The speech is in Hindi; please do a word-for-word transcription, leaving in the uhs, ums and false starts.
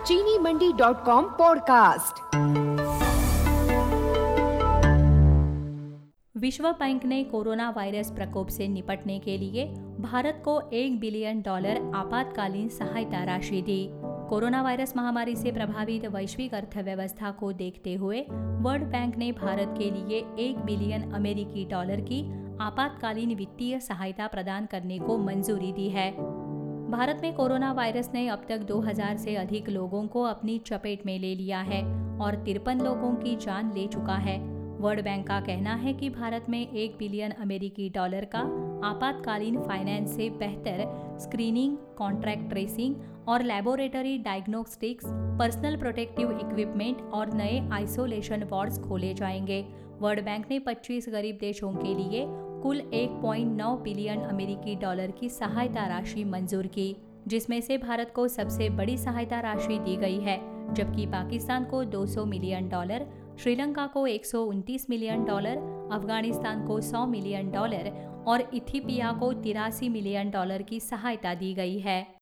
चीनी मंडी डॉट कॉम पॉडकास्ट। विश्व बैंक ने कोरोना वायरस प्रकोप से निपटने के लिए भारत को एक बिलियन डॉलर आपातकालीन सहायता राशि दी। कोरोना वायरस महामारी से प्रभावित वैश्विक अर्थव्यवस्था को देखते हुए वर्ल्ड बैंक ने भारत के लिए एक बिलियन अमेरिकी डॉलर की आपातकालीन वित्तीय सहायता प्रदान करने को मंजूरी दी है। भारत में कोरोना वायरस ने अब तक दो हज़ार से अधिक लोगों को अपनी चपेट में ले लिया है और तिरपन लोगों की जान ले चुका है। वर्ल्ड बैंक का कहना है कि भारत में एक बिलियन अमेरिकी डॉलर का आपातकालीन फाइनेंस से बेहतर स्क्रीनिंग, कॉन्ट्रैक्ट ट्रेसिंग और laboratory diagnostics, personal protective equipment और नए आइसोलेशन वार्ड्स खोले जाएंगे। वर्ल्ड बैंक ने पच्चीस गरीब देशों के लिए कुल एक पॉइंट नौ बिलियन अमेरिकी डॉलर की सहायता राशि मंजूर की, जिसमें से भारत को सबसे बड़ी सहायता राशि दी गई है, जबकि पाकिस्तान को दो सौ मिलियन डॉलर, श्रीलंका को एक सौ उनतीस मिलियन डॉलर, अफगानिस्तान को सौ मिलियन डॉलर और इथियोपिया को तिरासी मिलियन डॉलर की सहायता दी गई है।